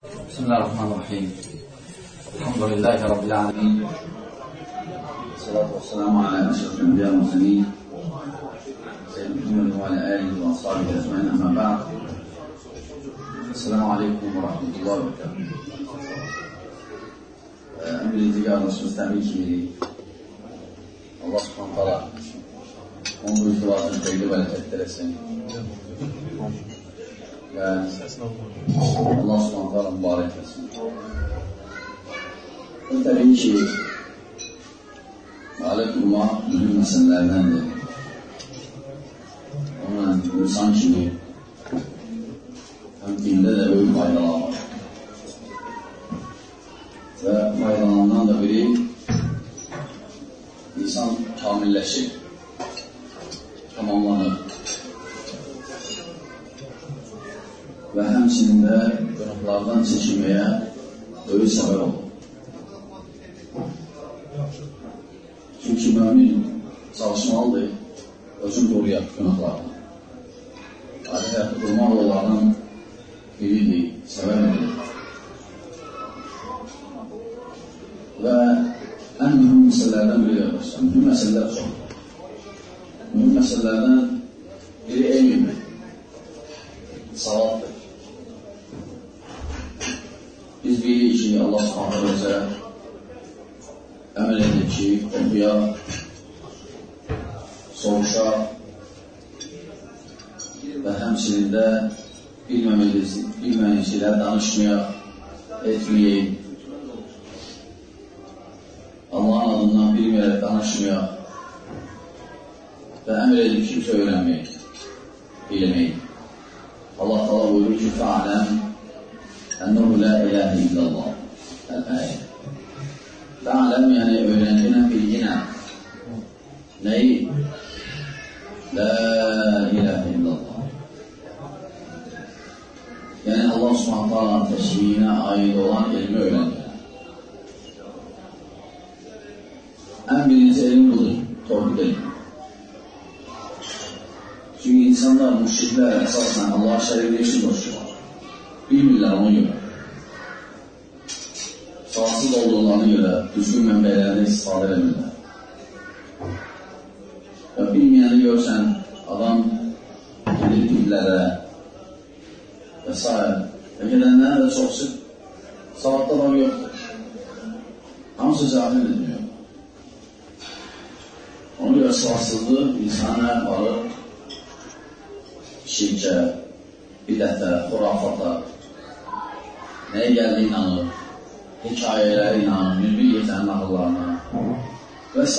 Bismillahirrahmanirrahim. Elhamdülillahi Rabbil alemin. Salatu vesselamu ala eşrefil enbiya ve murselin. Seyyidina Muhammed ve ala alihi ve ashabihi ecmaîn. Amma ba'd. Esselamu aleyküm ve rahmetullahi ve berekatuhu. Birinci qardaşımız təbii ki, Allah subhanahu ta'ala onun bu izdivacını xeyli bərəkətlər etsin. Və Allah subhanahu ta'ala mübarək etsin. Təbii ki, ailə qurmaq mühüm məsələlərdəndir. Onunla insan kimi həm dində də böyük faydalar var. Və faydalarından da biri insan kamilləşir, tamamlanır və həmçinin də günahlardan çəkinməyə böyük səbəb olur. Çünki mümin çalışmalıdır, özünü qoruyaq günahlardan. Adi həyatı qurmaq onlardan biridir, səbəb edir. Və ən mühüm məsələlərdən biri qardaşlar, mühüm məsələlər çoxdur. Mühüm məsələlərdən biri elmdir, savaddır. Biz bilirik ki, Allah subhanahu bizə əməl edir ki, oxuya, soruşa və həmçinin də bilməyən şeylər danışmaya, etməyək, Allahın adından bilməyərək danışmaya və əmr edir ki, kimsə öyrənməyək, bilməyək. Allah Teala buyurur ki, fa'aləm ənəhu la ilahə illallah. Əl-əyə. Fa'aləm, yəni öyrəncinə, bilginə. Nəyi? La ilahə illallah. Yəni Allah subhanahu ta'ala təşriyinə aid olan elmi öyrəncinə. Ən birinci elm budur, tohid elmi. Çünki insanlar, müşriklər əsasən Allah şəriklə işi qoşurlar. Bilmirlər ona görə. Sağsız olduğlarına görə düzgün mənbələrdə istifadə edəmirlər. Və bilməyəni görsən, adam gedir dillərə və s. Və gedənlərə də çoxsu savadda var yoxdur. Hamısı cahil edilmiyor. Ona görə savadsızlıq insana varır şirkə, bidətə, xurafata, nəyə gəldi inanır, hekayələri inanır, mülbül yetənin ağıllarına və s.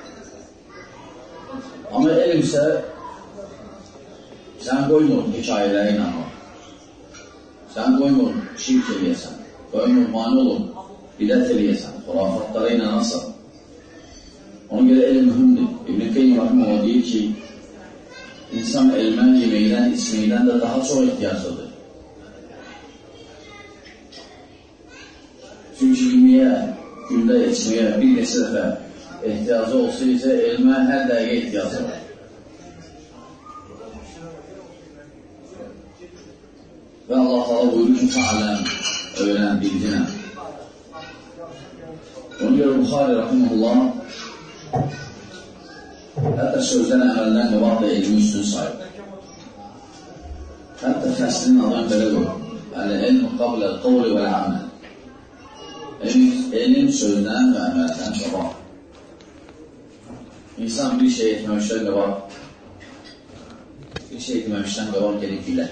Amma elm isə sən qoymur hekayələri inanır, sən qoymur şirk eləyəsən, qoymur mani olur, bidət eləyəsən, xurafatlara inanırsan. Ona görə elm mühümdür. İbn-i Qeym Rahimullah deyir ki, insan elmə, yeməkdən, içməkdən də daha çox ehtiyaclıdır. Çünki yeməyə, gündə içməyə bir neçə dəfə ehtiyacı olsa isə elmə hər dəqiqə ehtiyacı var. Və Allah Teala buyurur ki, fa'aləm, öyrən, bilginə. Ona görə Buxari Rahimullah hətta sözdən əməldən qabaq da elmi üstün sayır. Hətta fəslinin adını belə qoyur. Əl-ilm qablə qavli və əməl. Elm sözdən və əməldən qabaq. İnsan bir şey etməmişdən qabaq gerək bilə.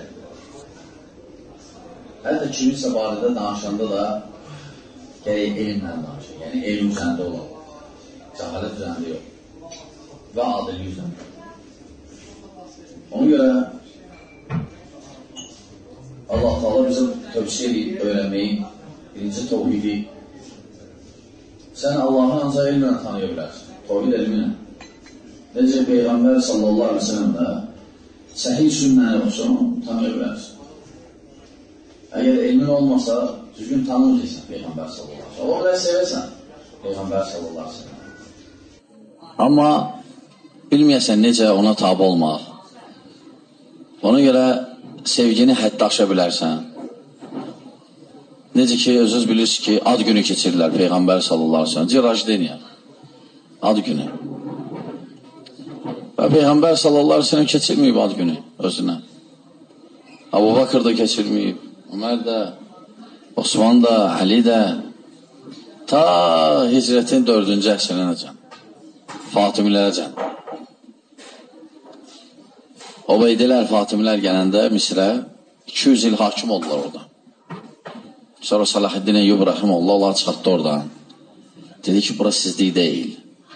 Hətta kimisə barədə danışanda da gerək elmlə danışır. Yəni elm üzərində olan. Cəhalət üzərində yox. Və adil yüzdən. Ona görə Allah Teala bizə tövsiyə edib öyrənməyi, birinci tohidi. Sən Allahı ancaq elmlə tanıya bilərsin, tohid elminə. Necə Peyğəmbər sallallahu aleyhi ve sellem də səhih sünnəni olsun, tanıya bilərsin. Əgər elmin olmasa, düzgün tanımırsan Peyğəmbər sallallahu aleyhi ve sellem. O qədər sevəsən Peyğəmbər sallallahu aleyhi ve sellem. Amma bilməyəsən necə ona tabi olmaq. Ona görə sevgini həddə aşa bilərsən. necə ki, özünüz bilirsiniz ki, ad günü keçirirlər Peyğəmbər sallallahu aleyhi ve sellem. Rajden yani. Ad günü. Və Peyğəmbər sallallahu aleyhi ve sellem keçirməyib ad günü özünə. Abu Bakır da keçirməyib. Ömər də, Osman da, Ali də. Ta hicrətin 4-cü əsrinəcən. Fatimilərəcən. Obeydilər, Fatimilər gələndə Misrə 200 il hakim oldular orada. Sonra Salahaddin Eyyub Rahimullah Allah çıxartdı oradan. Dedi ki, bura sizlik deyil.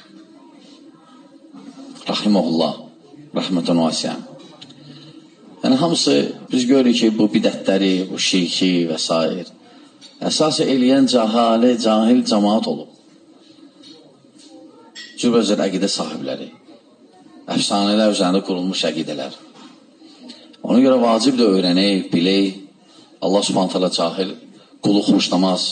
Rahimullah, rəhmətən vasiyəm. Yəni, hamısı biz görürük ki, bu bidətləri, bu şirki və s. Əsası eləyən cahil cəmaat olub. Cürbəcür əqidə sahibləri. Əfsanələr üzərində qurulmuş əqidələr. Ona görə vacib də öyrənək, bilək. Allah subhanət hələ cahil qulu xoşlamaz.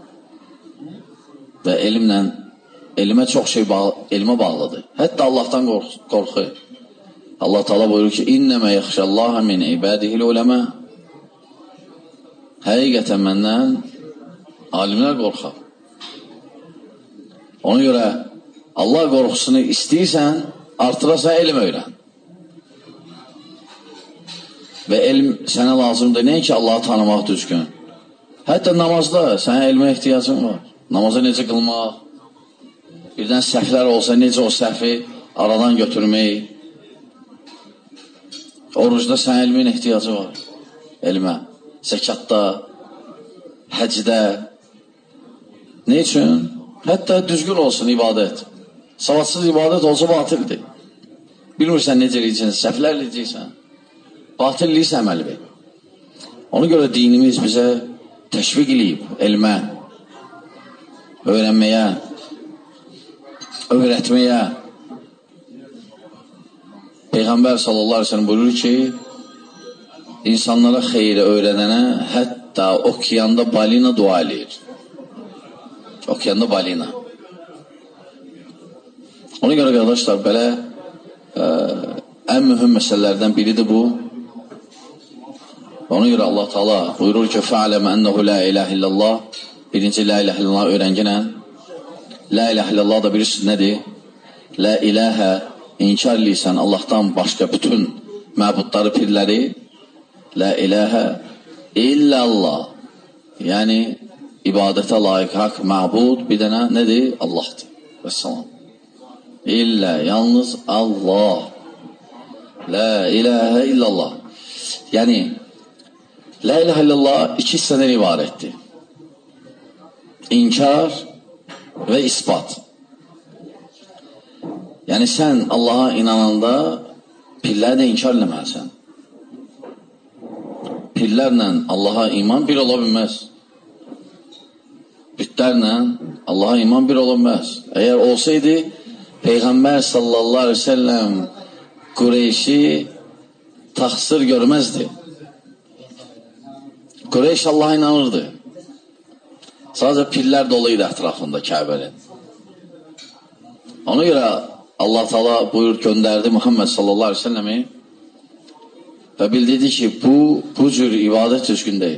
Və elmə çox şey elmə bağlıdır. Hətta Allahdan qorxu. Allah Teala buyurur ki, İnnəmə yaxşəllaha min ibadihil uləmə. Həqiqətən məndən alimlər qorxar. Ona görə Allah qorxusunu istəyirsən, artırasa elm öyrən. Və elm sənə lazımdır. Nəyə ki, Allahı tanımaq düzgün? Hətta namazda sənə elmə ehtiyacın var. Namaza necə qılmaq? Birdən səhvlər olsa, necə o səhvi aradan götürmək? Orucda sənə elmin ehtiyacı var. Elmə. Zəkatda, həcdə. Ne üçün? Hətta düzgün olsun ibadət. Savadsız ibadət olsa batildir. Bilmirsən necə eləyəcəksən, səhvlər eləyəcəksən. Batillik əməlidir. Ona görə dinimiz bizə təşviq eləyib elmə, öyrənməyə, öyrətməyə. Peyğəmbər sallallahu aleyhi ve sellem buyurur ki, insanlara xeyri öyrədənə hətta okeanda balina dua eləyir. Okeanda balina. Ona görə qardaşlar, belə ən mühüm məsələlərdən biridir bu. Ona görə Allah Teala buyurur ki, fa'ləm ənəhu la ilahe illallah. Birinci la ilahe illallah öyrənginə. La ilahe illallah da bilirsiniz nədir? La ilahə inkar eləyirsən Allahdan başqa bütün məbudları, pirləri. La ilahə illallah. Yəni, ibadətə layiq haqq məbud bir dənə nədir? Allahdır. Vəssalam. İllə, yalnız Allah. La ilahə illallah. Yəni, la ilahe illallah iki hissədən ibarətdir. İnkar və ispat. Yəni, sən Allaha inananda pilləri də inkar eləməlisən. Pillərlə Allaha iman bir ola bilməz. Bütlərlə Allaha iman bir ola bilməz. Əgər olsaydı, Peyğəmbər sallallahu aleyhi ve sellem Qureyşi təqsir görməzdi. Qureyş Allaha inanırdı. Sadəcə pillər doluydu ətrafında Kəbənin. Ona görə Allah Teala buyur göndərdi Muhammed sallallahu aleyhi ve sellemi və bildirdi ki, bu cür ibadət düzgün deyil.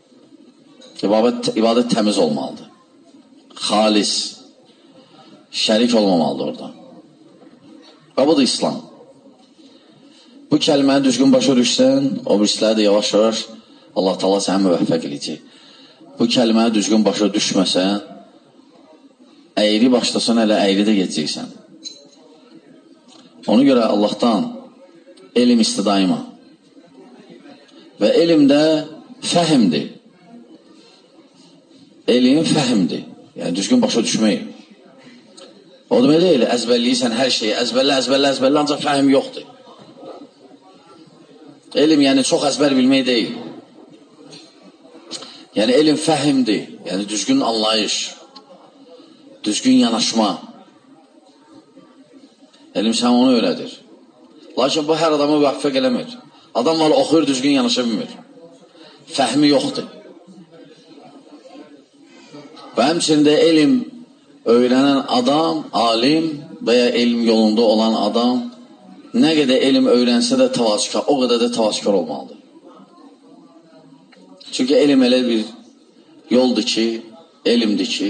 İbadət təmiz olmalıdır. Xalis, şərik olmamalıdır orada. Və bu da İslam. Bu kəlməni düzgün başa düşsən, o birisləri də yavaş-yavaş Allah Teala səni müvəffəq eləyəcək. Bu kəlməni düzgün başa düşməsən, əyri başlasan, hələ əyri də gedəcəksən. Ona görə Allahdan elm istidaima. Və elm də fəhimdir. Elm fəhimdir. Yəni, düzgün başa düşmək. O demək deyil, əzbərləyirsən hər şeyi, əzbərlə, ancaq fəhim yoxdur. Elm, yəni, çox əzbər bilmək deyil. Yəni, elm fəhimdir. Yəni, düzgün anlayış, düzgün yanaşma. Elm sən onu öyrədir. Lakin bu hər adamı müvəffəq eləmir. Adam var, oxuyur, düzgün yanaşa bilmir. Fəhmi yoxdur. Və həmçində elm öyrənən adam, alim və ya elm yolunda olan adam nə qədər elm öyrənsə də o qədər də tavazkar olmalıdır. Çünki elm elə bir yoldur ki, elmdir ki,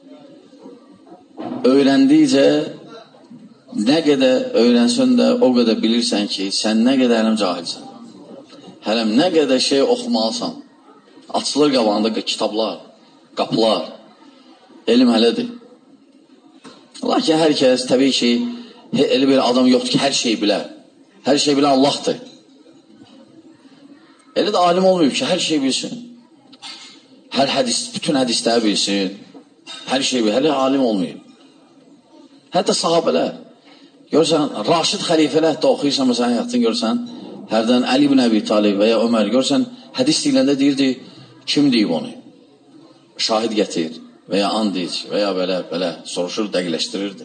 öyrəndikcə nə qədər öyrənsən də o qədər bilirsən ki, sən nə qədər hələm cahilsən. Hələm nə qədər şey oxumalısan. Açılır qabağında kitablar, qapılar. Elm hələdir. Lakin hər kəs təbii ki, elə bir adam yoxdur ki, hər şeyi bilər. Hər şeyi bilən Allahdır. Elə də alim olmayıb ki, hər şeyi bilsin. Hər hədis, bütün hədisləri bilsin. Hər şeyi bilir, hələ alim olmayıb. Hətta sahabələr. Görsən, Raşid xəlifələr də oxuyursan, məsələn, həyatını görsən, hərdən Əli ibn Əbi Talib və ya Ömər görsən, hədis deyiləndə deyirdi, kim deyib onu? Şahid gətir və ya and iç və ya belə soruşur, dəqiqləşdirirdi.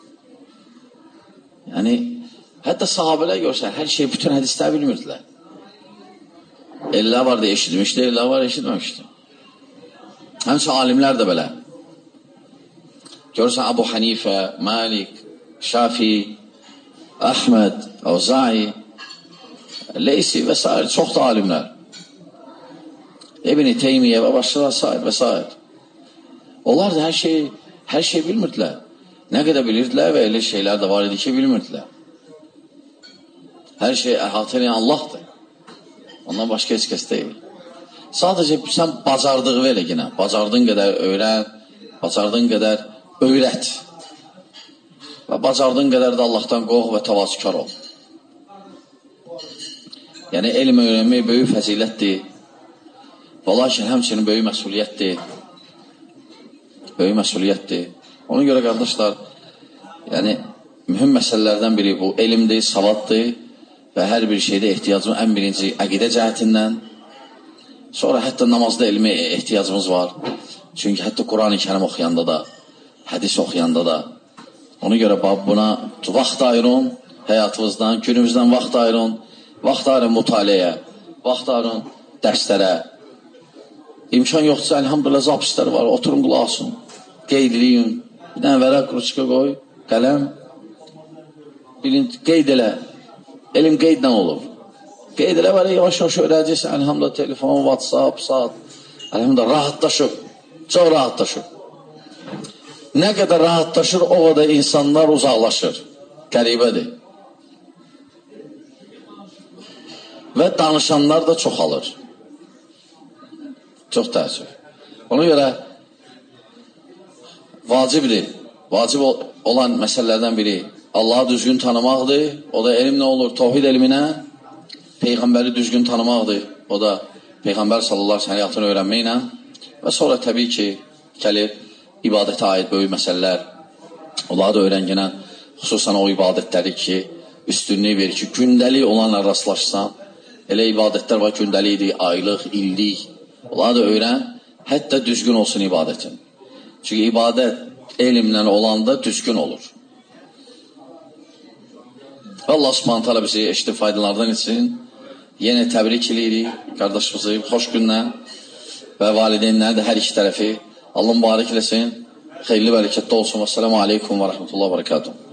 Yəni, hətta sahabələr görsən, hər şey, bütün hədisləri bilmirdilər. Ellər var da eşitmişdi, ellər var eşitməmişdi. Həmçə alimlər də belə. Görsən, Əbu Hanifə, Malik, Şafi, Əhməd, Avzai, Leysi və s. çox da alimlər. İbn-i Teymiyyə və başqalar və s. Onlar da hər şey bilmirdilər. Nə qədər bilirdilər və elə şeylər də var idi ki, bilmirdilər. Hər şey əhatə edən Allahdır. Ondan başqa heç kəs deyil. Sadəcə sən bacardığı elə yenə. Bacardığın qədər öyrən, bacardığın qədər öyrət. Və bacardığın qədər də Allahdan qorx və təvazükar ol. Yəni, elm öyrənmək böyük fəzilətdir. Və lakin həmçinin böyük məsuliyyətdir. Böyük məsuliyyətdir. Ona görə, qardaşlar, yəni, mühüm məsələlərdən biri bu elmdir, savaddır və hər bir şeydə ehtiyacımız ən birinci əqidə cəhətindən. Sonra hətta namazda elmə ehtiyacımız var. Çünki hətta Quran-ı Kərim oxuyanda da, hədis oxuyanda da. Ona görə buna vaxt ayırın, həyatınızdan, günümüzdən vaxt ayırın, vaxt ayırın mütaliəyə, vaxt ayırın dərslərə. İmkan yoxdursa, elhamdülillah, zapislər var, oturun qulaq asın, qeydləyin, bir dənə vərəq, ruçka qoy, qələm, bilin, qeyd elə, elm qeydlə olur. Qeyd elə var, yavaş-yavaş öyrəcəksən, elhamdülillah, telefon, WhatsApp, saat, elhamdülillah, rahatlaşıb, çox rahatlaşıb. Nə qədər rahatlaşır, o qədər insanlar uzaqlaşır, qəribədir. Və danışanlar da çoxalır. Çox təəssüf. Ona görə vacibdir, vacib olan məsələlərdən biri Allahı düzgün tanımaqdır. O da elm nə olur? Tevhid elminə Peyğəmbəri düzgün tanımaqdır. O da Peyğəmbər sallallahu əleyhi və səlləm həyatını öyrənməklə və sonra təbii ki, gəlir ibadətə aid böyük məsələlər. Onları da öyrənginə xüsusən o ibadətləri ki, üstünlüyü verir ki, gündəlik olanla rastlaşsan, elə ibadətlər var, gündəlikdir, aylıq, illik. Onları da öyrən, hətta düzgün olsun ibadətin. Çünki ibadət elmlə olanda düzgün olur. Allah subhanət hələ bizi eşitib faydalardan etsin. Yenə təbrik edirik qardaşımızı, xoş günlə və valideynləri də hər iki tərəfi. Allah mübarək eləsin, xeyirli bərəkətli olsun. Vəssalamu aleykum və rəhmətullah və bərəkatuhu.